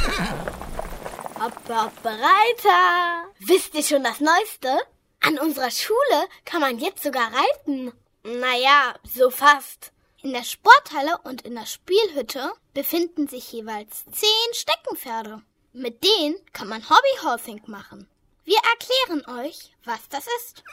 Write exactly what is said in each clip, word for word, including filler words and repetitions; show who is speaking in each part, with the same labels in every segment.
Speaker 1: Hopp, hopp, Reiter! Wisst ihr schon das Neueste? An unserer Schule kann man jetzt sogar reiten. Naja, so fast. In der Sporthalle und in der Spielhütte befinden sich jeweils zehn Steckenpferde. Mit denen kann man Hobbyhorsing machen. Wir erklären euch, was das ist.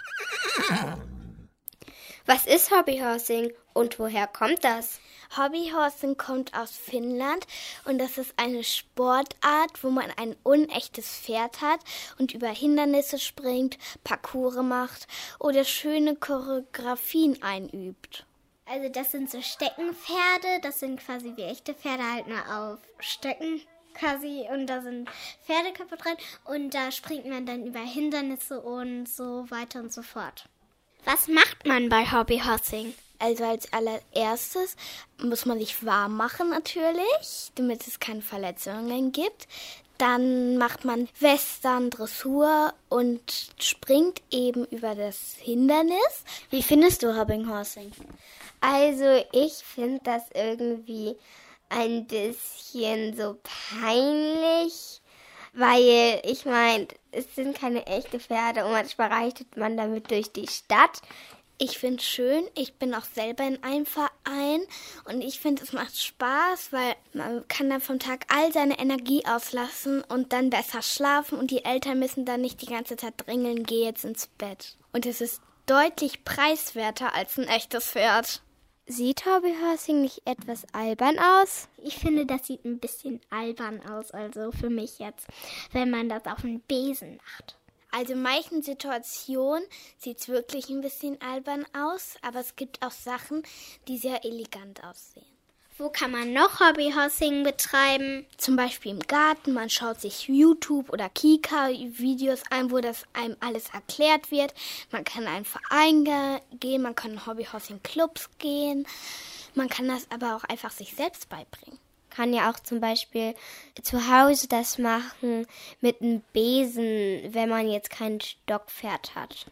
Speaker 2: Was ist Hobbyhorsing und woher kommt das?
Speaker 1: Hobbyhorsing kommt aus Finnland und das ist eine Sportart, wo man ein unechtes Pferd hat und über Hindernisse springt, Parcours macht oder schöne Choreografien einübt.
Speaker 3: Also das sind so Steckenpferde, das sind quasi wie echte Pferde halt nur auf Stöcken quasi und da sind Pferdeköpfe drin und da springt man dann über Hindernisse und so weiter und so fort. Was macht man bei Hobbyhorsing?
Speaker 1: Also als allererstes muss man sich warm machen natürlich, damit es keine Verletzungen gibt. Dann macht man Western, Dressur und springt eben über das Hindernis.
Speaker 2: Wie findest du Hobbyhorsing? Also ich finde das irgendwie ein bisschen so peinlich, weil ich meine, es sind keine echten Pferde und manchmal reitet man damit durch die Stadt.
Speaker 1: Ich finde es schön, ich bin auch selber in einem Verein und ich finde, es macht Spaß, weil man kann dann vom Tag all seine Energie auslassen und dann besser schlafen und die Eltern müssen dann nicht die ganze Zeit drängeln, geh jetzt ins Bett. Und es ist deutlich preiswerter als ein echtes Pferd.
Speaker 2: Sieht Hobbyhorsing nicht etwas albern aus?
Speaker 3: Ich finde, das sieht ein bisschen albern aus, also für mich jetzt, wenn man das auf einen Besen macht.
Speaker 1: Also in manchen Situationen sieht es wirklich ein bisschen albern aus, aber es gibt auch Sachen, die sehr elegant aussehen.
Speaker 3: Wo kann man noch Hobbyhorsing betreiben?
Speaker 1: Zum Beispiel im Garten, man schaut sich YouTube oder Kika-Videos an, wo das einem alles erklärt wird. Man kann in einen Verein gehen, man kann in Hobbyhorsing-Clubs gehen. Man kann das aber auch einfach sich selbst beibringen.
Speaker 2: Kann ja auch zum Beispiel zu Hause das machen mit einem Besen, wenn man jetzt kein Stockpferd hat.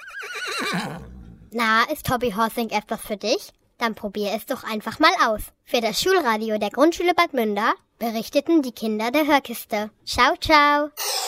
Speaker 4: Na, ist Hobbyhorsing etwas für dich? Dann probier es doch einfach mal aus. Für das Schulradio der Grundschule Bad Münder berichteten die Kinder der Hörkiste. Ciao, ciao!